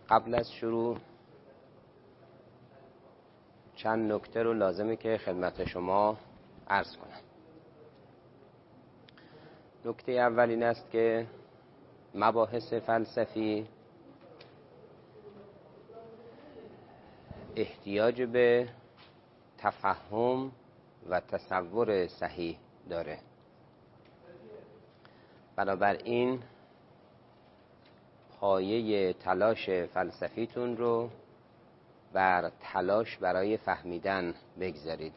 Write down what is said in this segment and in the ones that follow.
قبل از شروع چند نکته رو لازمه که خدمت شما عرض کنم. نکته اول این است که مباحث فلسفی احتیاج به تفهم و تصور صحیح داره. بنابراین پایه تلاش فلسفیتون رو بر تلاش برای فهمیدن بگذارید.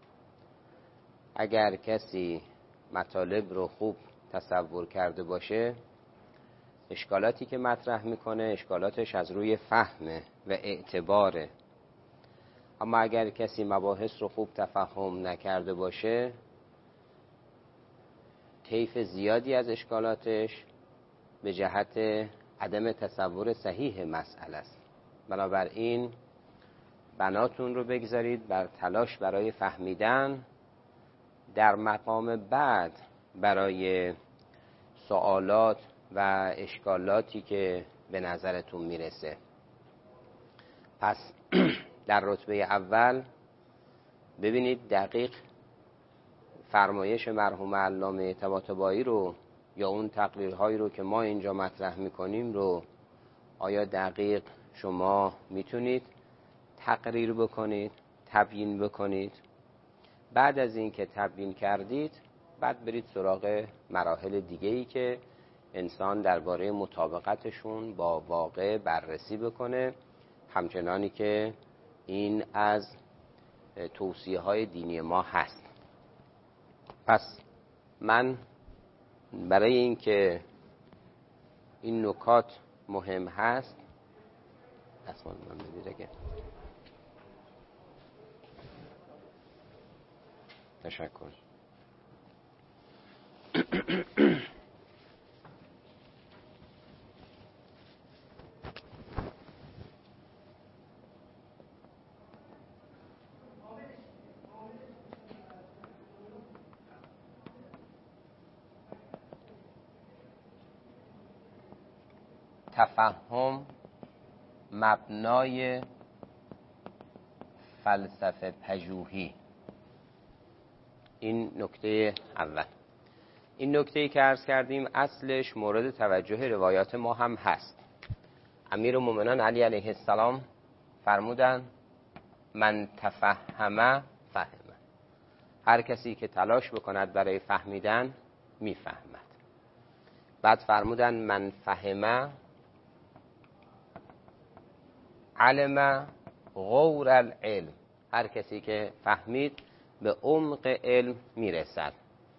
اگر کسی مطالب رو خوب تصور کرده باشه، اشکالاتی که مطرح میکنه اشکالاتش از روی فهمه و اعتباره. اما اگر کسی مباحث رو خوب تفهم نکرده باشه، طیف زیادی از اشکالاتش به جهت عدم تصور صحیح مسئله است. بنابراین بناتون رو بگذارید بر تلاش برای فهمیدن، در مقام بعد برای سوالات و اشکالاتی که به نظرتون میرسه. پس در رتبه اول ببینید دقیق فرمایش مرحوم علامه طباطبایی رو یا اون تقریرهایی رو که ما اینجا مطرح میکنیم رو آیا دقیق شما میتونید تقریر بکنید، تبیین بکنید. بعد از این که تبیین کردید، بعد برید سراغ مراحل دیگه‌ای که انسان درباره مطابقتشون با واقع بررسی بکنه، همچنانی که این از توصیه‌های دینی ما هست. پس من برای اینکه این نکات مهم هست، اسمان من بگیره که تشکر. تفهم مبنای فلسفه پژوهی. این نکته اول. این نکته‌ای که عرض کردیم اصلش مورد توجه روایات ما هم هست. امیرالمومنین علی علیه السلام فرمودن من تفهم فهم. هر کسی که تلاش بکند برای فهمیدن میفهمد. بعد فرمودن من فهم علم غور العلم. هر کسی که فهمید به عمق علم میرسد.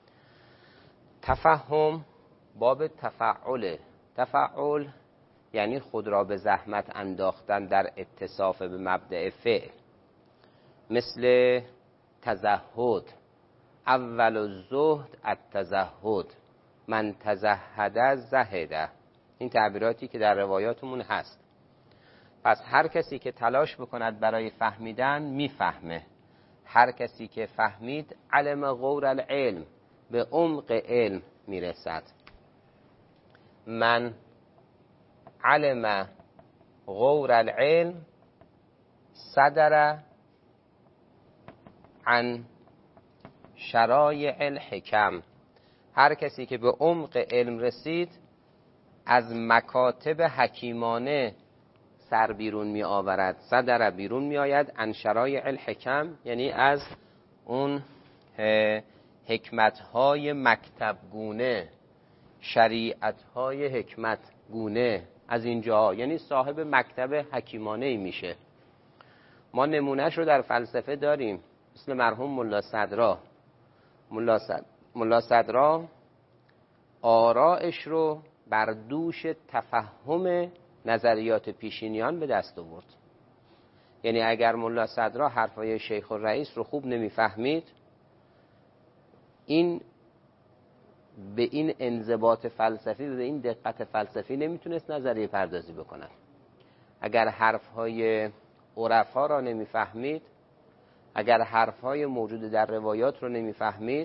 تفهم باب تفعل. تفعل یعنی خود را به زحمت انداختن در اتصاف به مبدأ فعل. مثل تزهد، اول الزهد التزهد، من تزهد زهده. این تعبیراتی که در روایاتمون هست. پس هر کسی که تلاش بکند برای فهمیدن میفهمه. هر کسی که فهمید علم غور العلم، به عمق علم میرسد. من علم غور العلم صدر عن شرایع الحکم. هر کسی که به عمق علم رسید از مکاتب حکیمانه سر بیرون می آورد. صدر بیرون می آید عن شرایع الحکم، یعنی از اون حکمت‌های مکتبگونه، شریعت‌های حکمتگونه، از اینجا یعنی صاحب مکتب حکیمانه‌ای میشه. ما نمونهش رو در فلسفه داریم، مثل مرحوم ملا صدرا. ملا صدرا آرائش رو بر دوش تفهم نظریات پیشینیان به دست آورد. یعنی اگر ملا صدرا حرفای شیخ الرئیس رو خوب نمیفهمید، این به این انضباط فلسفی و به این دقت فلسفی نمیتونست نظریه پردازی بکنه. اگر حرفهای عرفا را نمیفهمید، اگر حرفهای موجود در روایات رو نمیفهمید،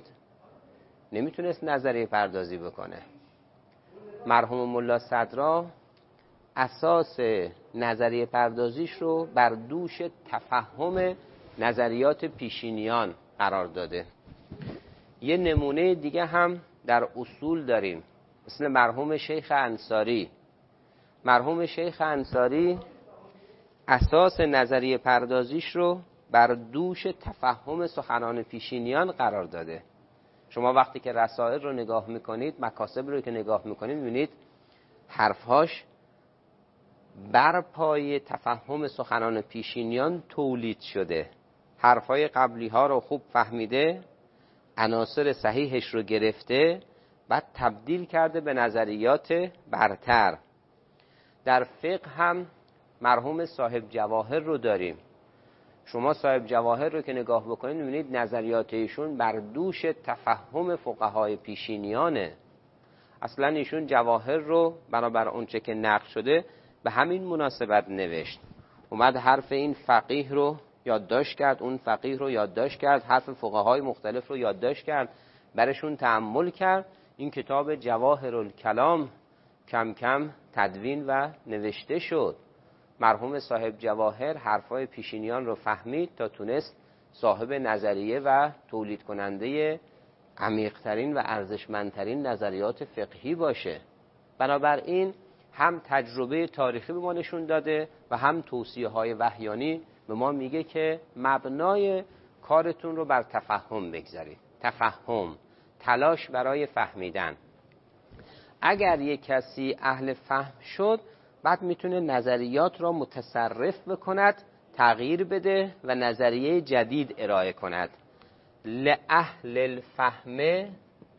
نمیتونست نظریه پردازی بکنه. مرحوم ملا صدرا اساس نظریه پردازیش رو بر دوش تفهم نظریات پیشینیان قرار داده. یه نمونه دیگه هم در اصول داریم، مثل مرحوم شیخ انصاری. مرحوم شیخ انصاری اساس نظریه پردازیش رو بر دوش تفهم سخنان پیشینیان قرار داده. شما وقتی که رسائل رو نگاه میکنید، مکاسب رو که نگاه میکنید، میبینید حرفهاش بر پای تفهم سخنان پیشینیان تولید شده. حرفهای قبلی ها رو خوب فهمیده، عناصر صحیحش رو گرفته، بعد تبدیل کرده به نظریات برتر. در فقه هم مرحوم صاحب جواهر رو داریم. شما صاحب جواهر رو که نگاه بکنید می‌بینید نظریات ایشون بر دوش تفهم فقهای پیشینیانه. اصلا ایشون جواهر رو بنابر اونچه که نقل شده به همین مناسبت نوشت. اومد حرف این فقیه رو یادداشت کرد، اون فقیه رو یادداشت کرد، حرف فقهای مختلف رو یادداشت کرد، برشون تأمل کرد. این کتاب جواهر الکلام کم کم تدوین و نوشته شد. مرحوم صاحب جواهر حرفای پیشینیان رو فهمید تا تونست صاحب نظریه و تولید کننده عمیق‌ترین و ارزشمندترین نظریات فقهی باشه. بنابراین هم تجربه تاریخی به ما نشون داده و هم توصیه‌های وحیانی به ما میگه که مبنای کارتون رو بر تفهم بگذارید. تفهم، تلاش برای فهمیدن. اگر یک کسی اهل فهم شد، بعد میتونه نظریات را متصرف بکند، تغییر بده و نظریه جدید ارائه کند. لأهل الفهم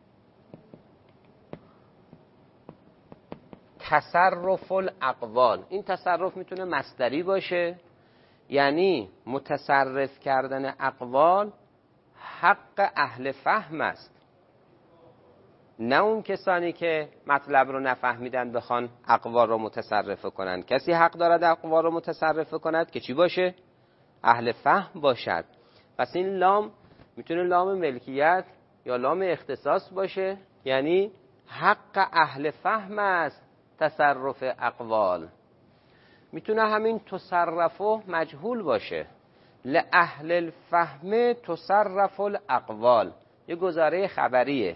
تصرف الاقوال. این تصرف میتونه مصدری باشه، یعنی متصرف کردن اقوال حق اهل فهم است، نه اون کسانی که مطلب رو نفهمیدن بخوان اقوال رو متصرف کنن. کسی حق دارد اقوال رو متصرف کند که چی باشه؟ اهل فهم باشد. پس این لام میتونه لام ملکیت یا لام اختصاص باشه، یعنی حق اهل فهم است تصرف اقوال. میتونه همین تصرف و مجهول باشه. لأهل الفهم تصرف الاقوال، یه گزاره خبریه.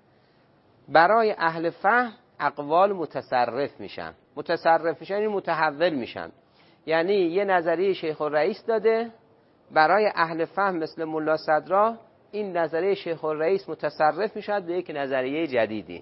برای اهل فهم اقوال متصرف میشن. متصرف میشن یعنی متحول میشن. یعنی یه نظریه شیخ الرئیس داده، برای اهل فهم مثل ملا صدرا این نظریه شیخ الرئیس متصرف میشد به یک نظریه جدیدی.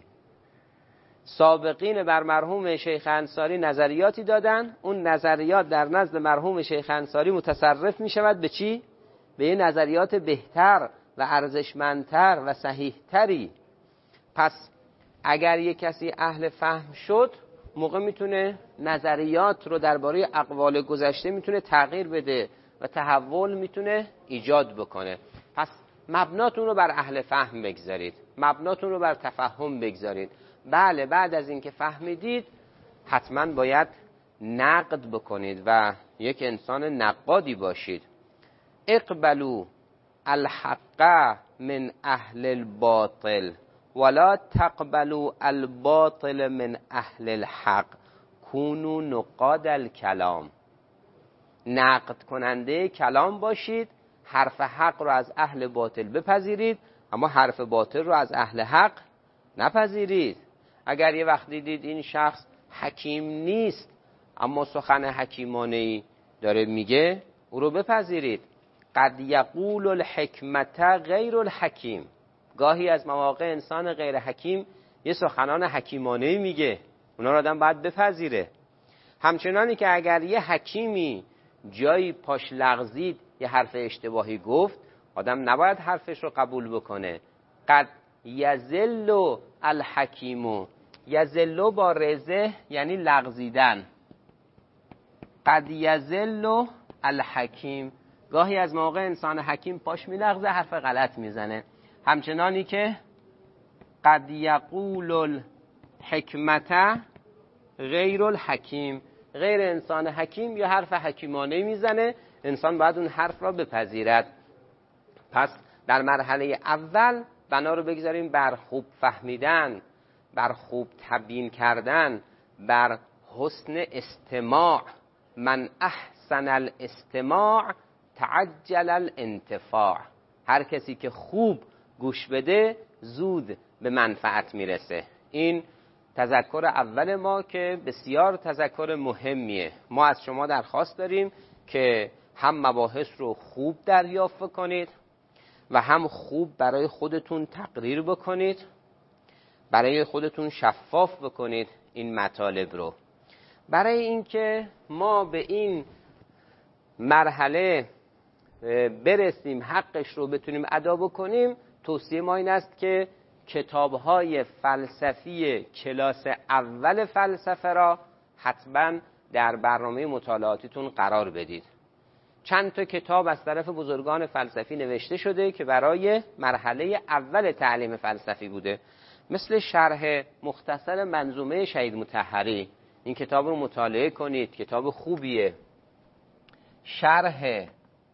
سابقین بر مرحوم شیخ انصاری نظریاتی دادن، اون نظریات در نزد مرحوم شیخ انصاری متصرف میشود به چی؟ به یه نظریات بهتر و ارزشمندتر و صحیحتری. پس اگر یک کسی اهل فهم شد، موقع میتونه نظریات رو درباره اقوال گذشته میتونه تغییر بده و تحول میتونه ایجاد بکنه. پس مبناتون رو بر اهل فهم بگذارید، مبناتون رو بر تفهم بگذارید. بله، بعد از اینکه فهمیدید حتما باید نقد بکنید و یک انسان نقادی باشید. اقبلوا الحق من اهل الباطل ولا تقبلوا الباطل من اهل الحق کونوا نقاد الکلام. نقد کننده کلام باشید، حرف حق رو از اهل باطل بپذیرید اما حرف باطل رو از اهل حق نپذیرید. اگر یه وقت دیدید این شخص حکیم نیست اما سخن حکیمانه‌ای داره میگه، او رو بپذیرید. قد یقول الحکمت غیر الحکیم. گاهی از مواقع انسان غیر حکیم یه سخنان حکیمانه‌ای میگه، اونا رو آدم باید بپذیره. همچنانی که اگر یه حکیمی جایی پاش لغزید یه حرف اشتباهی گفت، آدم نباید حرفش رو قبول بکنه. قد یذل الحکیم. یذل با رزه یعنی لغزیدن. قد یذل الحکیم. گاهی از موقع انسان حکیم پاش میلغزه، حرف غلط میزنه. همچنانی که قد یقول الحکمت غیر الحکیم. غیر انسان حکیم یا حرف حکیمانه میزنه، انسان باید اون حرف را بپذیرد. پس در مرحله اول بنا رو بگذاریم بر خوب فهمیدن، بر خوب تبیین کردن، بر حسن استماع، من احسن الاستماع تعجل الانتفاع. هر کسی که خوب گوش بده زود به منفعت میرسه. این تذکر اول ما که بسیار تذکر مهمیه. ما از شما درخواست داریم که هم مباحث رو خوب دریافت کنید و هم خوب برای خودتون تقریر بکنید، برای خودتون شفاف بکنید این مطالب رو. برای اینکه ما به این مرحله برسیم، حقش رو بتونیم ادا بکنیم، توصیه ما این است که کتاب‌های فلسفی کلاس اول فلسفه را حتما در برنامه مطالعاتیتون قرار بدید. چند تا کتاب از طرف بزرگان فلسفی نوشته شده که برای مرحله اول تعلیم فلسفی بوده، مثل شرح مختصر منظومه شهید مطهری. این کتاب رو مطالعه کنید، کتاب خوبیه. شرح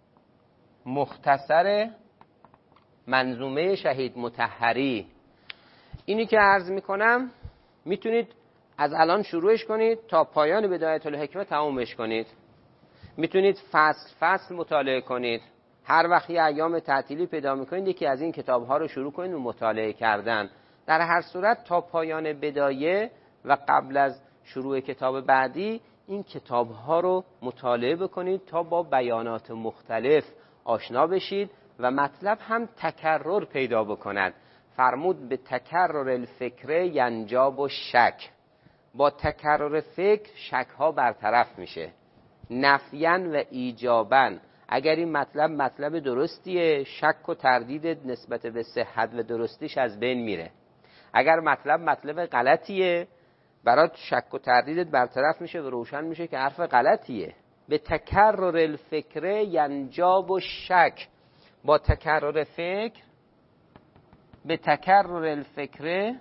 مختصر منظومه شهید مطهری، اینی که عرض میکنم میتونید از الان شروعش کنید تا پایان بدایت الحکمه تمامش کنید. میتونید فصل فصل مطالعه کنید. هر وقت یه ایام تعطیلی پیدا میکنید یکی از این کتاب‌ها رو شروع کنید و مطالعه کردن. در هر صورت تا پایان بدایه و قبل از شروع کتاب بعدی این کتاب‌ها رو مطالعه بکنید تا با بیانات مختلف آشنا بشید و مطلب هم تکرر پیدا بکند. فرمود به تکرر الفکر ینجاب و شک. با تکرر فکر شک‌ها برطرف میشه، نفیاً و ایجاباً. اگر این مطلب درستیه، شک و تردید نسبت به صحت و درستیش از بین میره. اگر مطلب غلطیه، برات شک و تردیدت برطرف میشه و روشن میشه که حرف غلطیه. به تکرر الفکر ینجاب و شک. با تکرر فکر، به تکرر الفکر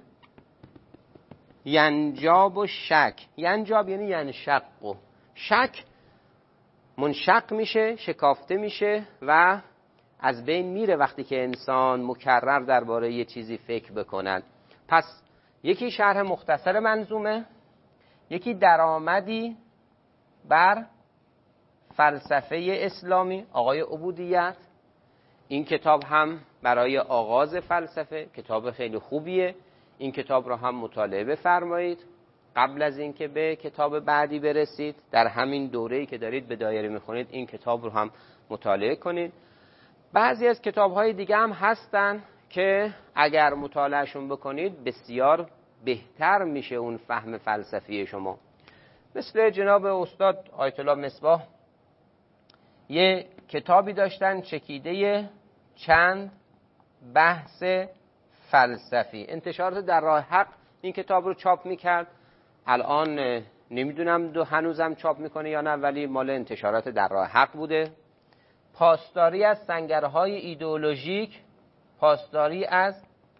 ینجاب و شک. ینجاب یعنی ینشق، شک منشق میشه، شکافته میشه و از بین میره وقتی که انسان مکرر درباره یه چیزی فکر بکند. پس یکی شرح مختصر منظومه، یکی درآمدی بر فلسفه اسلامی آقای عبودیت. این کتاب هم برای آغاز فلسفه کتاب خیلی خوبیه. این کتاب رو هم مطالعه بفرمایید قبل از اینکه به کتاب بعدی برسید. در همین دوره‌ای که دارید به دایره میخونید این کتاب رو هم مطالعه کنید. بعضی از کتاب‌های دیگه هم هستن که اگر مطالعهشون بکنید بسیار بهتر میشه اون فهم فلسفی شما. مثل جناب استاد آیت الله مصباح یه کتابی داشتن، چکیده چند بحث فلسفی. انتشارات در راه حق این کتاب رو چاپ میکرد. الان نمیدونم هنوزم چاپ میکنه یا نه، ولی مال انتشارات در راه حق بوده. پاسداری از سنگرهای ایدئولوژیک، پاسداری از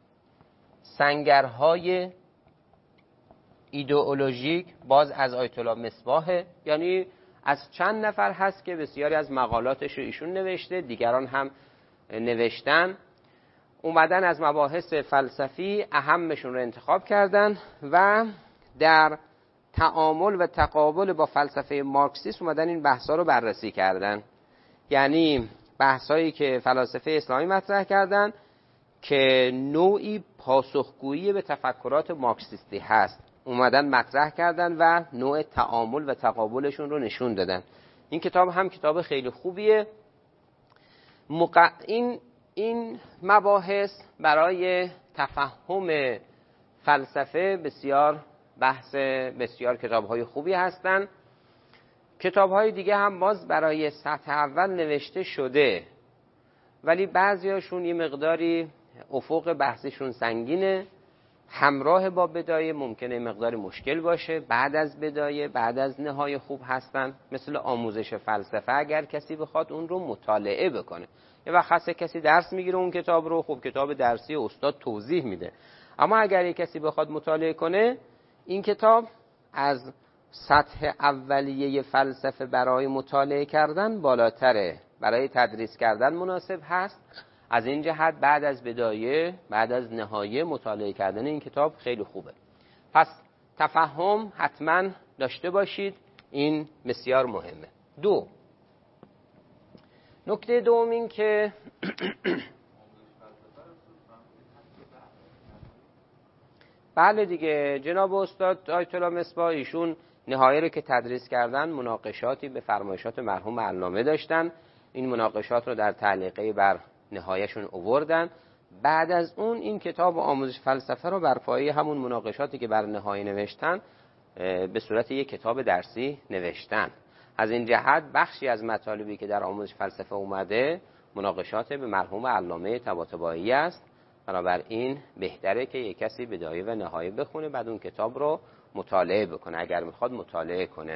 سنگرهای ایدئولوژیک، باز از آیت الله مصباح. یعنی از چند نفر هست که بسیاری از مقالاتش رو ایشون نوشته، دیگران هم نوشتن. اومدن از مباحث فلسفی اهمشون رو انتخاب کردن و در تعامل و تقابل با فلسفه مارکسیسم اومدن این بحثا رو بررسی کردن. یعنی بحثایی که فلاسفه اسلامی مطرح کردن که نوعی پاسخگویی به تفکرات مارکسیستی هست، اومدن مطرح کردن و نوع تعامل و تقابلشون رو نشون دادن. این کتاب هم کتاب خیلی خوبیه. این مباحث برای تفهم فلسفه بسیار کتاب‌های خوبی هستن. کتاب‌های دیگه هم باز برای سطح اول نوشته شده، ولی بعضیاشون یه مقداری افق بحثشون سنگینه. همراه با بدایه ممکنه مقداری مشکل باشه. بعد از بدایه، بعد از نهایه خوب هستن. مثل آموزش فلسفه اگر کسی بخواد اون رو مطالعه بکنه، یه وقت هست کسی درس میگیره اون کتاب رو، خب کتاب درسی استاد توضیح میده. اما اگر یک کسی بخواد مطالعه کنه، این کتاب از سطح اولیه فلسفه برای مطالعه کردن بالاتره، برای تدریس کردن مناسب هست. از این جهت بعد از بدایه، بعد از نهایه مطالعه کردن این کتاب خیلی خوبه. پس تفهم حتما داشته باشید. این بسیار مهمه. نکته دوم این که بله دیگه، جناب استاد آیت الله مصباح ایشون نهایه رو که تدریس کردن مناقشاتی به فرمایشات مرحوم علامه داشتن. این مناقشات رو در تعلیقه بر نهایهشون آوردن. بعد از اون این کتاب آموزش فلسفه رو بر پایه همون مناقشاتی که بر نهایه نوشتن به صورت یک کتاب درسی نوشتن. از این جهت بخشی از مطالبی که در آموزش فلسفه اومده مناقشات به مرحوم علامه طباطبایی است. بنابراین بهتره که یک کسی بدایه و نهایه بخونه، بعد اون کتاب رو مطالعه بکنه اگر میخواد مطالعه کنه.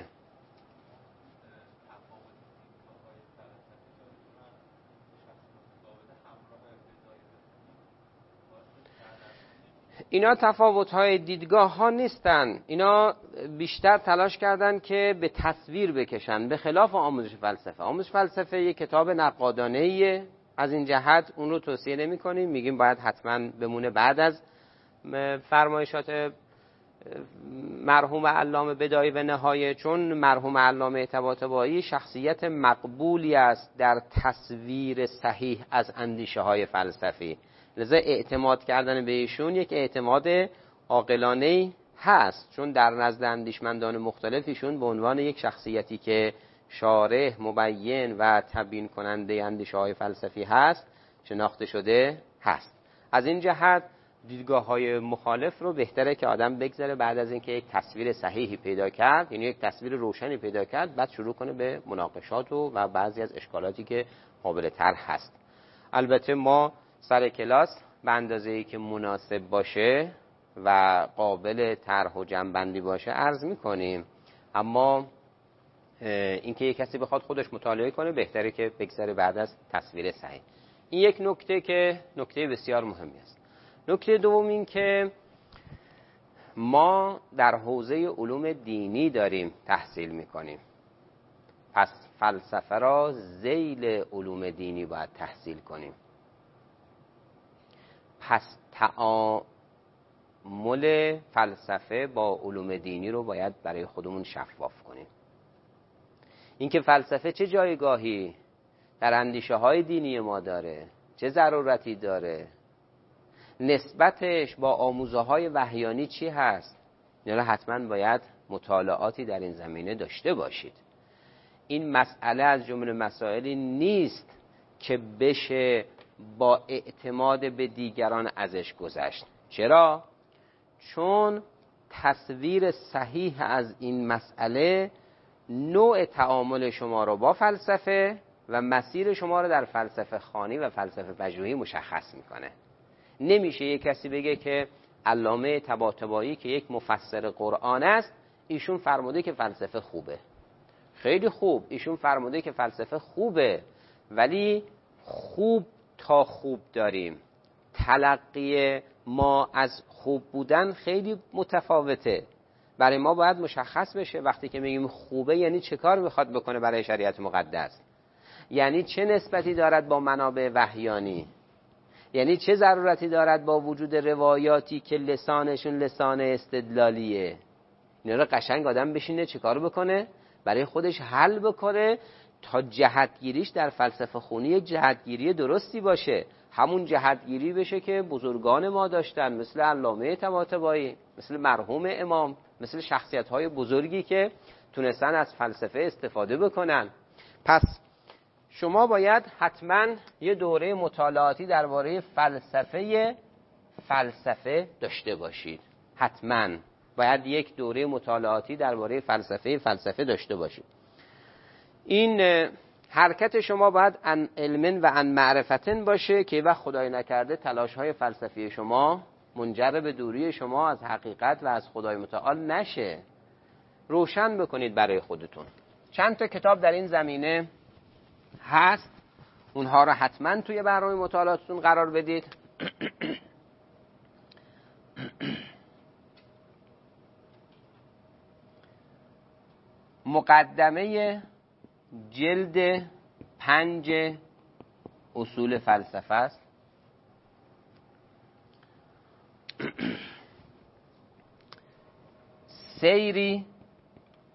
اینا تفاوت‌های دیدگاه ها نیستن، اینا بیشتر تلاش کردن که به تصویر بکشن، به خلاف آموزش فلسفه. آموزش فلسفه یک کتاب نقادانه‌ایه، از این جهت اون رو توصیه نمی‌کنیم، میگیم باید حتما بمونه بعد از فرمایشات مرحوم علامه بدایه و نهایه، چون مرحوم علامه طباطبایی شخصیت مقبولی است در تصویر صحیح از اندیشه‌های فلسفی، لذا اعتماد کردن به ایشون یک اعتماد عاقلانه‌ای هست، چون در نزد اندیشمندان مختلف ایشون به عنوان یک شخصیتی که شارح، مبین و تبیین کننده اندیشه‌های فلسفی هست شناخته شده هست. از این جهت دیدگاه‌های مخالف رو بهتره که آدم بگذاره بعد از اینکه یک تصویر صحیحی پیدا کرد، یعنی یک تصویر روشنی پیدا کرد، بعد شروع کنه به مناقشات و بعضی از اشکالاتی که قابل طرح هست. البته ما سر کلاس به اندازه‌ای که مناسب باشه و قابل طرح و جمع‌بندی باشه عرض می‌کنیم، اما اینکه یک کسی بخواد خودش مطالعه کنه بهتره که بگذاره بعد از تصویر صحیح. این یک نکته که نکته بسیار مهمی است. نکته دوم این که ما در حوزه علوم دینی داریم تحصیل می‌کنیم، پس فلسفه را ذیل علوم دینی باید تحصیل کنیم. پس تعامل فلسفه با علوم دینی رو باید برای خودمون شفاف کنیم. اینکه فلسفه چه جایگاهی در اندیشه های دینی ما داره، چه ضرورتی داره، نسبتش با آموزه های وحیانی چی هست، یعنی حتما باید مطالعاتی در این زمینه داشته باشید. این مسئله از جمله مسائلی نیست که بشه با اعتماد به دیگران ازش گذشت. چرا؟ چون تصویر صحیح از این مسئله نوع تعامل شما رو با فلسفه و مسیر شما رو در فلسفه خوانی و فلسفه پژوهی مشخص میکنه. نمیشه یک کسی بگه که علامه طباطبایی که یک مفسر قرآن است ایشون فرموده که فلسفه خوبه. خیلی خوب، ایشون فرموده که فلسفه خوبه، ولی خوب تا خوب داریم. تلقی ما از خوب بودن خیلی متفاوته. برای ما باید مشخص بشه وقتی که میگیم خوبه یعنی چه کار میخواد بکنه برای شریعت مقدس، یعنی چه نسبتی دارد با منابع وحیانی، یعنی چه ضرورتی دارد با وجود روایاتی که لسانشون لسان استدلالیه. اینا رو قشنگ آدم بشینه چه کار بکنه برای خودش حل بکنه تا جهتگیریش در فلسفه خونی یک جهتگیری درستی باشه، همون جهتگیری بشه که بزرگان ما داشتن، مثل علامه طباطبایی، مثل مرحوم امام، مثل شخصیت‌های بزرگی که تونستن از فلسفه استفاده بکنن. پس شما باید حتما یه دوره مطالعاتی درباره فلسفه داشته باشید. حتما باید یک دوره مطالعاتی درباره فلسفه داشته باشید. این حرکت شما باید عن علم و عن معرفتن باشه که وقت خدای نکرده تلاش‌های فلسفی شما منجر به دوری شما از حقیقت و از خدای متعال نشه. روشن بکنید برای خودتون. چند تا کتاب در این زمینه هست، اونها رو حتما توی برنامه مطالعاتتون قرار بدید. مقدمه جلد 5 اصول فلسفه است. سیری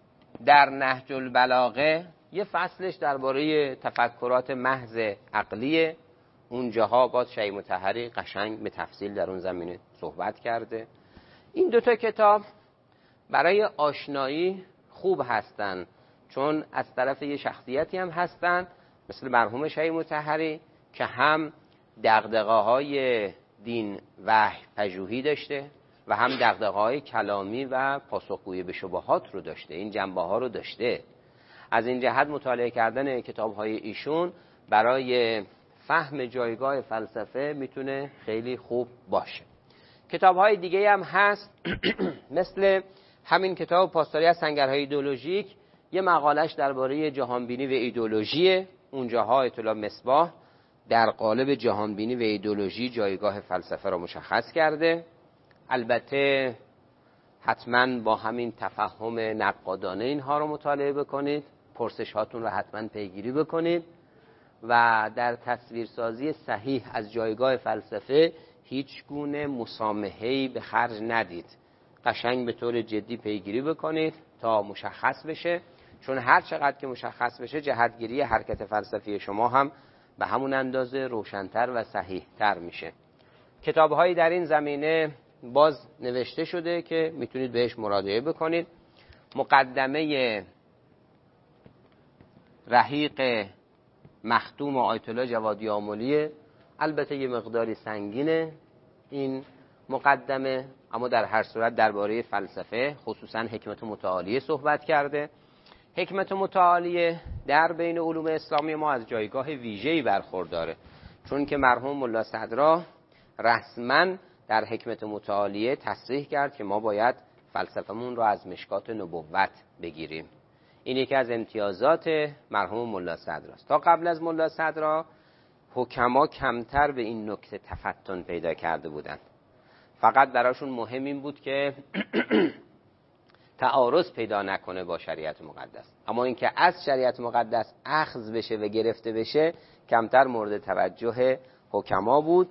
در نهج البلاغه یه فصلش درباره تفکرات محض عقلیه. اونجاها باز شیخ مطهری قشنگ به تفصیل در اون زمینه صحبت کرده. این دوتا کتاب برای آشنایی خوب هستن، چون از طرف یه شخصیتی هم هستن مثل مرحوم شیخ مطهری که هم دغدغه‌های دین وحی پژوهی داشته و هم دغدغه‌های کلامی و پاسخگویی به شبهات رو داشته. این جنبه‌ها رو داشته. از این جهت مطالعه کردن کتاب‌های ایشون برای فهم جایگاه فلسفه میتونه خیلی خوب باشه. کتاب‌های دیگه هم هست مثل همین کتاب پاسداری از سنگرهای ایدئولوژیک، یه مقالش درباره جهانبینی و ایدئولوژی. اونجاها اطلاع مصباح در قالب جهانبینی و ایدئولوژی جایگاه فلسفه را مشخص کرده. البته حتما با همین تفهم نقادانه اینها رو مطالعه بکنید، پرسش هاتون رو حتما پیگیری بکنید و در تصویرسازی صحیح از جایگاه فلسفه هیچ گونه مسامحه‌ای به خرج ندید. قشنگ به طور جدی پیگیری بکنید تا مشخص بشه، چون هر چقدر که مشخص بشه جهتگیری حرکت فلسفی شما هم به همون اندازه روشن‌تر و صحیح‌تر میشه. کتاب‌هایی در این زمینه باز نوشته شده که میتونید بهش مراجعه بکنید. مقدمه رحیق مختوم آیت الله جوادی آملیه، البته یه مقداری سنگینه این مقدمه، اما در هر صورت درباره فلسفه خصوصا حکمت متعالیه صحبت کرده. حکمت متعالیه در بین علوم اسلامی ما از جایگاه ویژه‌ای برخورداره، چون که مرحوم ملا صدرا رسما در حکمت متعالیه تصریح کرد که ما باید فلسفه‌مون رو از مشکات نبوت بگیریم. این یکی از امتیازات مرحوم ملا صدراست. تا قبل از ملا صدرا حکما کمتر به این نکته تفتن پیدا کرده بودند. فقط براشون مهم این بود که تعارض پیدا نکنه با شریعت مقدس، اما اینکه از شریعت مقدس اخذ بشه و گرفته بشه کمتر مورد توجه حکما بود.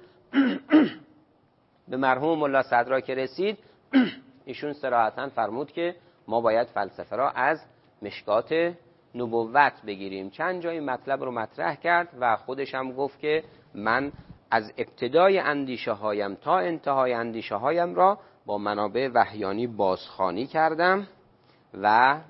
به مرحوم ملا صدرا که رسید ایشون صراحتاً فرمود که ما باید فلسفه را از مشکات نبوت بگیریم. چند جای مطلب رو مطرح کرد و خودش هم گفت که من از ابتدای اندیشه هایم تا انتهای اندیشه هایم را با منابع وحیانی بازخوانی کردم و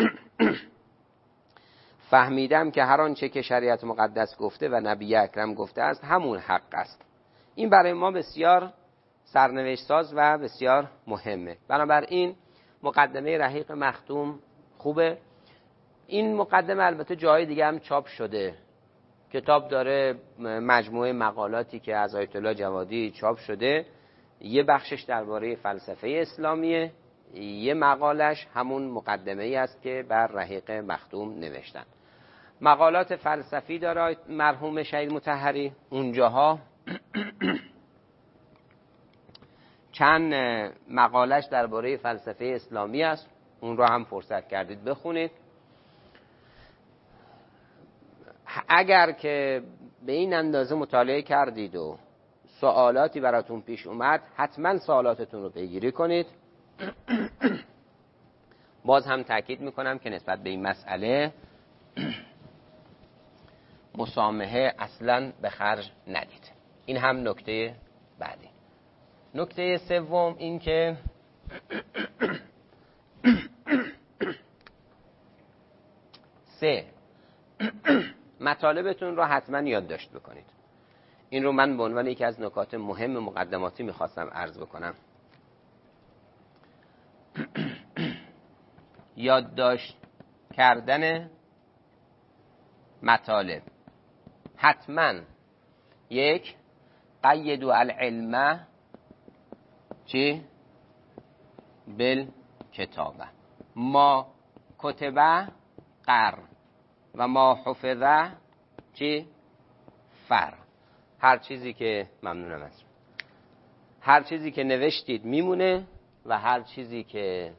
فهمیدم که هر آنچه که شریعت مقدس گفته و نبی اکرم گفته است همون حق است. این برای ما بسیار سرنوشت ساز و بسیار مهمه. بنابراین مقدمه رحیق مختوم خوبه. این مقدمه البته جای دیگه هم چاپ شده. کتاب داره مجموعه مقالاتی که از آیت الله جوادی چاپ شده، یه بخشش درباره فلسفه اسلامیه، یه مقالش همون مقدمه ای است که بر رحیق مختوم نوشتن. مقالات فلسفی داره مرحوم شیخ مطهری، اونجاها چند مقالش درباره فلسفه اسلامی است، اون رو هم فرصت کردید بخونید. اگر که به این اندازه مطالعه کردید و سوالاتی براتون پیش اومد حتما سوالاتتون رو پیگیری کنید. باز هم تاکید میکنم که نسبت به این مسئله مسامحه اصلا به خرج ندید. این هم نکته بعدی. نکته سوم این که مطالبتون رو حتما یادداشت بکنید. این رو من به عنوان یکی از نکات مهم مقدماتی میخواستم عرض بکنم. یادداشت کردن مطالب. حتما یک، قیدوا العلم چی؟ بالکتابه. ما کتبه قر و ما حفظه چی؟ فر. هر چیزی که ممنونم از هر چیزی که نوشتید میمونه و هر چیزی که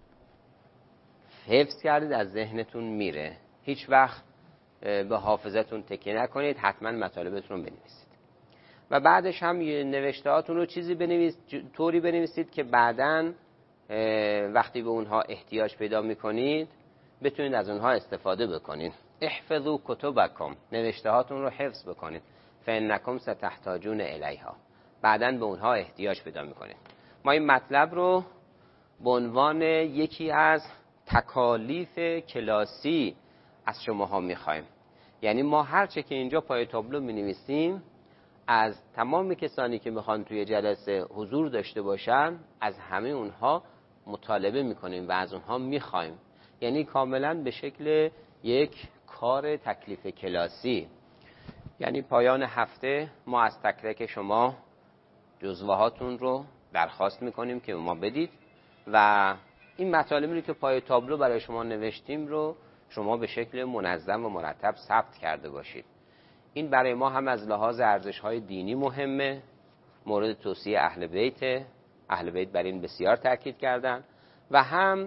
حفظ کردید از ذهنتون میره. هیچ وقت به حافظتون تکیه نکنید، حتما مطالبتون رو بنویسید و بعدش هم نوشتهاتون رو طوری بنویسید که بعداً وقتی به اونها احتیاج پیدا میکنید بتونید از اونها استفاده بکنید. احفظوا کتبکم، نوشته هاتون رو حفظ بکنید. فانکم ستحتاجون الیها، بعداً به اونها احتیاج پیدا میکنید. ما این مطلب رو به عنوان یکی از تکالیف کلاسی از شماها میخوایم. یعنی ما هر چه که اینجا پای تابلو مینویسیم از تمام کسانی که میخوان توی جلسه حضور داشته باشن، از همه اونها مطالبه میکنیم و از اونها میخوایم. یعنی کاملا به شکل یک کار تکلیف کلاسی. یعنی پایان هفته ما از تک تک شما جزوه هاتون رو درخواست میکنیم که ما بدید و این مطالبی رو که پای تابلو برای شما نوشتیم رو شما به شکل منظم و مرتب ثبت کرده باشید. این برای ما هم از لحاظ ارزش‌های دینی مهمه، مورد توصیه اهل بیت. اهل بیت بر این بسیار تاکید کردن و هم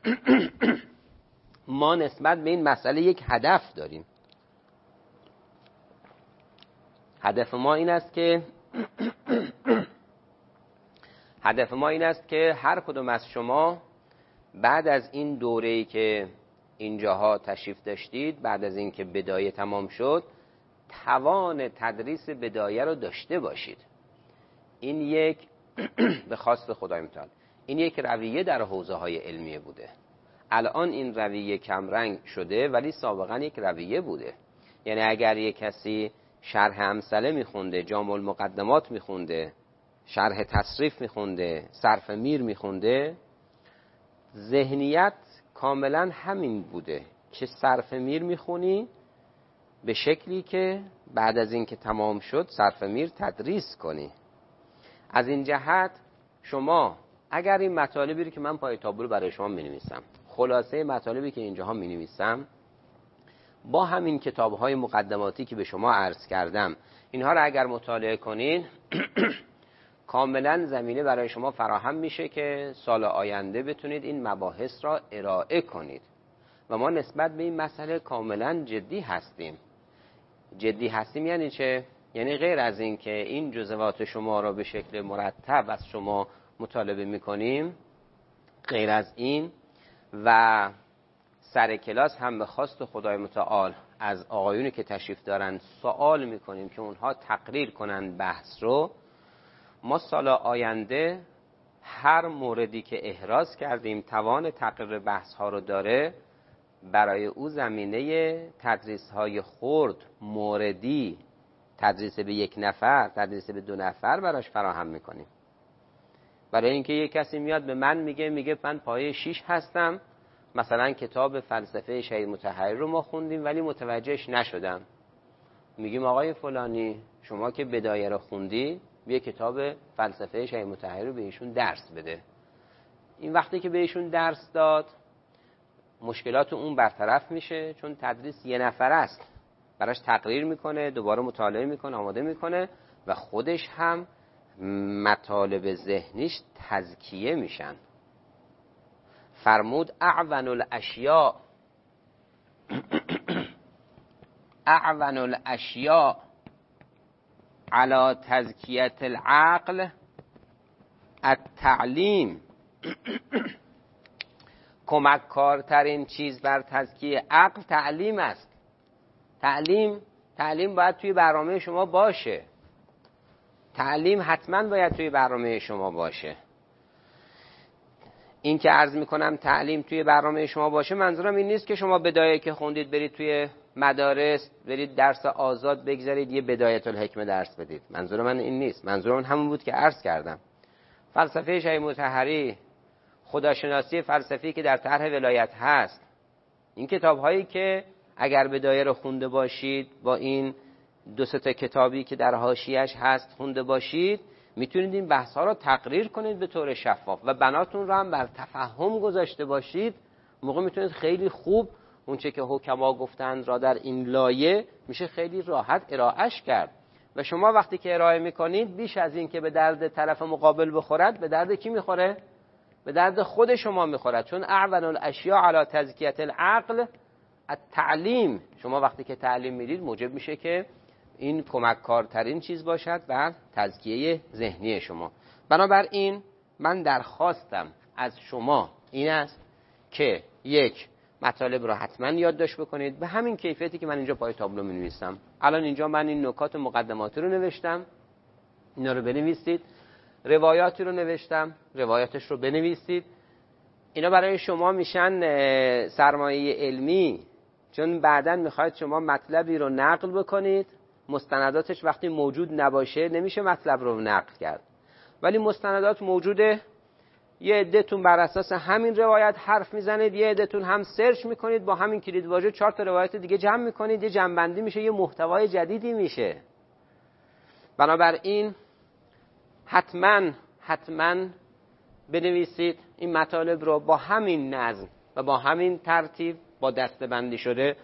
ما نسبت به این مسئله یک هدف داریم. هدف ما این است که هر کدوم از شما بعد از این دوره‌ای که اینجاها تشریف داشتید، بعد از این که بدایه تمام شد، توان تدریس بدایه رو داشته باشید. این یک به خواست خدای متعال، این یک رویه در حوزه‌های علمیه بوده. الان این رویه کمرنگ شده ولی سابقا یک رویه بوده. یعنی اگر یک کسی شرح امثله میخونده، جامع المقدمات میخونده، شرح تصریف میخونده، صرف میر میخونده، ذهنیت کاملا همین بوده که صرف میر میخونی به شکلی که بعد از این که تمام شد صرف میر تدریس کنی. از این جهت شما اگر این مطالبی رو که من پای تابلو برای شما می‌نویسم، خلاصه مطالبی که اینجاها می‌نویسم، با همین کتاب‌های مقدماتی که به شما عرض کردم، اینها رو اگر مطالعه کنین کاملا زمینه برای شما فراهم میشه که سال آینده بتونید این مباحث را ارائه کنید. و ما نسبت به این مسئله کاملا جدی هستیم. جدی هستیم یعنی چه؟ یعنی غیر از این که این جزوات شما را به شکل مرتب از شما مطالبه میکنیم، غیر از این و سر کلاس هم به خواست خدای متعال از آقایونی که تشریف دارن سوال میکنیم که اونها تقریر کنن بحث رو. ما سال آینده هر موردی که احراز کردیم توان تقریر بحث ها رو داره، برای او زمینه تدریس های خرد موردی، تدریس به یک نفر، تدریس به 2 نفر براش فراهم میکنیم. برای اینکه یک کسی میاد به من میگه من پایه 6 هستم، مثلا کتاب فلسفه شهید مطهری رو ما خوندیم ولی متوجهش نشدم. میگیم آقای فلانی شما که بدایه رو خوندی، بیا کتاب فلسفه شهید مطهری رو به ایشون درس بده. این وقتی که به ایشون درس داد مشکلات اون برطرف میشه، چون تدریس 1 نفر است، براش تقریر میکنه، دوباره مطالعه میکنه، آماده میکنه و خودش هم مطالب ذهنیش تزکیه میشن. فرمود اعون الاشیاء علی تزکیت العقل التعلیم. کمک کارترین چیز بر تزکیه عقل تعلیم است. تعلیم باید توی برنامه شما باشه. تعلیم حتما باید توی برنامه شما باشه. این که عرض میکنم تعلیم توی برنامه شما باشه، منظورم این نیست که شما بدایه که خوندید برید توی مدارس، برید درس آزاد بگذارید یه بدایت الحکمه درس بدید. منظور من این نیست. منظورم همون بود که عرض کردم. فلسفه شهید مطهری، خداشناسی فلسفی که در طرح ولایت هست، این کتاب هایی که اگر بدایه رو خونده باشید، با این 2 تا کتابی که در حاشیه‌اش هست خونده باشید، میتونید این بحث ها رو تقریر کنید به طور شفاف و بناتون رو هم بر تفهم گذاشته باشید. موقع میتونید خیلی خوب اونچه که حکما گفتند را در این لایه میشه خیلی راحت ارائهش کرد. و شما وقتی که ارائه میکنید بیش از این که به درد طرف مقابل بخورد، به درد کی میخوره؟ به درد خود شما میخورد. چون اعون الاشیاء علی تزکیت العقل التعلیم، شما وقتی که تعلیم میدید موجب میشه که این کمک کارترین چیز باشد بر تزکیه ذهنی شما. بنابراین من درخواستم از شما این است که 1، مطالب رو حتما یادداشت بکنید به همین کیفیتی که من اینجا پای تابلو می‌نویسم. الان اینجا من این نکات مقدماتی رو نوشتم، اینا رو بنویسید. روایاتی رو نوشتم، روایاتش رو بنویسید. اینا برای شما میشن سرمایه علمی، چون بعداً میخواید شما مطلبی رو نقل بکنید، مستنداتش وقتی موجود نباشه نمیشه مطلب رو نقل کرد، ولی مستندات موجوده. یه عده‌تون بر اساس همین روایت حرف میزنید، یه عده‌تون هم سرچ میکنید، با همین کلید واژه 4 تا روایت دیگه جمع میکنید، یه جمع‌بندی میشه، یه محتوای جدیدی میشه. بنابراین حتما بنویسید این مطالب رو با همین نظم و با همین ترتیب، با دسته‌بندی شده.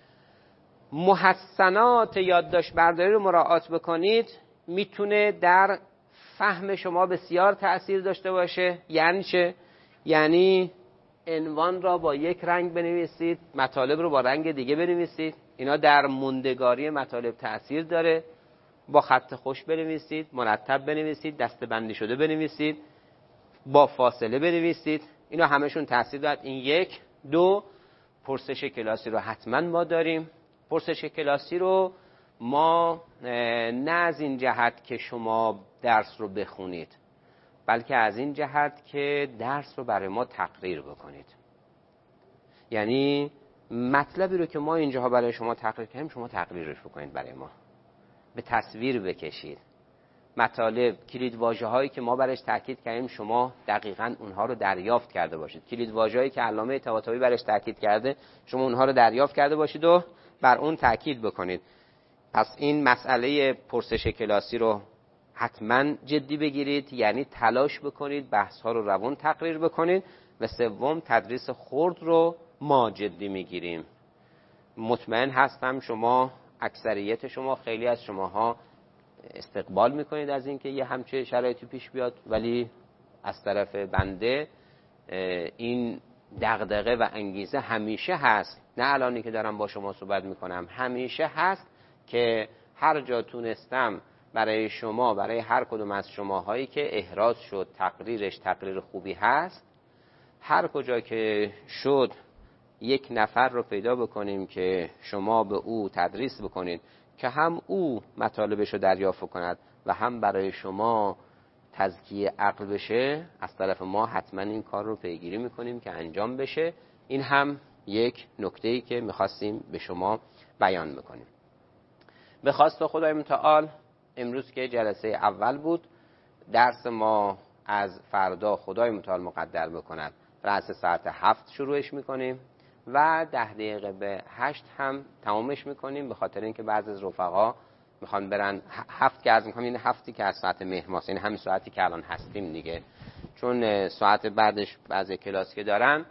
محسنات یادداشت برداری رو مراعات بکنید، میتونه در فهم شما بسیار تأثیر داشته باشه. یعنی چه؟ یعنی عنوان را با یک رنگ بنویسید، مطالب رو با رنگ دیگه بنویسید. اینا در موندگاری مطالب تأثیر داره. با خط خوش بنویسید، مرتب بنویسید، دسته‌بندی شده بنویسید، با فاصله بنویسید. اینا همشون تأثیر دارد. این 1. 2. پرسش کلاسی رو حتما ما داریم. پرسش کلاسی رو ما نه از این جهت که شما درس رو بخونید، بلکه از این جهت که درس رو برای ما تقریر بکنید. یعنی مطلبی رو که ما اینجاها برای شما تقریر کردیم شما تقریرش بکنید برای ما، به تصویر بکشید. مطالب، کلید واژه‌هایی که ما برش تاکید کردیم شما دقیقاً اونها رو دریافت کرده باشید. کلید واژه‌هایی که علامه طباطبایی برش تاکید کرده شما اونها رو دریافت کرده باشید و بر اون تاکید بکنید. پس این مسئله پرسش کلاسی رو حتما جدی بگیرید، یعنی تلاش بکنید بحث‌ها رو روان تقریر بکنید. و 3. تدریس خرد رو ما جدی میگیریم. مطمئن هستم شما اکثریت شما، خیلی از شماها استقبال میکنید از اینکه یه همچه شرایطی پیش بیاد، ولی از طرف بنده این دغدغه و انگیزه همیشه هست. نه الانی که دارم با شما صحبت میکنم، همیشه هست که هر جا تونستم برای شما، برای هر کدوم از شماهایی که احراز شد تقریرش تقریر خوبی هست، هر کجا که شد یک نفر رو پیدا بکنیم که شما به او تدریس بکنید که هم او مطالبش رو دریافت کند و هم برای شما تزکیه عقل بشه. از طرف ما حتما این کار رو پیگیری میکنیم که انجام بشه. این هم یک نکته‌ای که میخواستیم به شما بیان بکنیم. به خواست خدای متعال امروز که جلسه اول بود، درس ما از فردا خدای متعال مقدر بکند رأس ساعت 7 شروعش میکنیم و 10 دقیقه به 8 هم تمامش میکنیم، به خاطر اینکه بعضی از رفقا میخوان برن 7 که از میخوام، این 7 که از ساعت مهر ماست، این همین ساعتی که الان هستیم دیگه، چون ساعت بعدش بعضی کلاس که دارن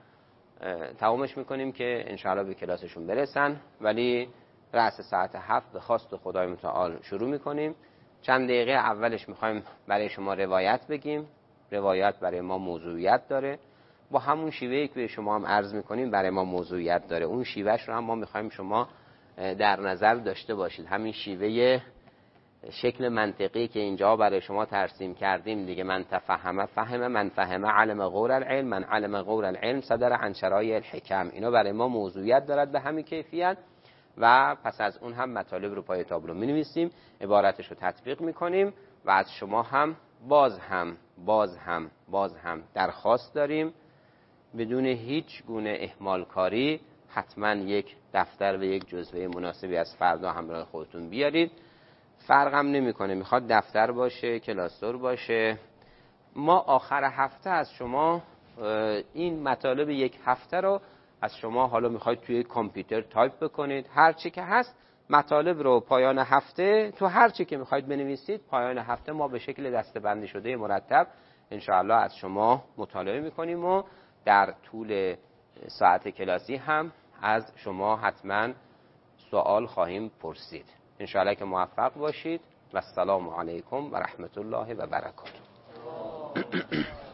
تمامش میکنیم که انشاءالله به کلاسشون برسن. ولی رأس ساعت 7 به خواست خدای متعال شروع میکنیم. چند دقیقه اولش میخوایم برای شما روایت بگیم. روایت برای ما موضوعیت داره، با همون شیوهی که به شما هم عرض میکنیم برای ما موضوعیت داره. اون شیوهش رو هم ما میخوایم شما در نظر داشته باشید. همین شیوه شکل منطقی که اینجا برای شما ترسیم کردیم دیگه، من تفهم فهم، من فهم علم غور العلم، من علم غور العلم صدر عن شرایع الحکم. اینا برای ما موضوعیت دارد به همین کیفیت. و پس از اون هم مطالب رو پای تابلو می نویسیم، عبارتش رو تطبیق می کنیم و از شما هم باز هم درخواست داریم بدون هیچ گونه اهمال کاری حتما یک دفتر و یک جزوه مناسبی از فردا همراه خودتون بیارید. فرقم نمیکنه میخواد دفتر باشه، کلاسور باشه. ما آخر هفته از شما این مطالب یک هفته رو از شما حالا میخواید توی کامپیوتر تایپ بکنید، هر چی که هست مطالب رو پایان هفته تو هر چی که میخواید بنویسید، پایان هفته ما به شکل دسته‌بندی شده مرتب انشاءالله از شما مطالعه میکنیم و در طول ساعت کلاسی هم از شما حتما سوال خواهیم پرسید. انشاءالله که موفق باشید و السلام علیکم و رحمت الله و برکاته.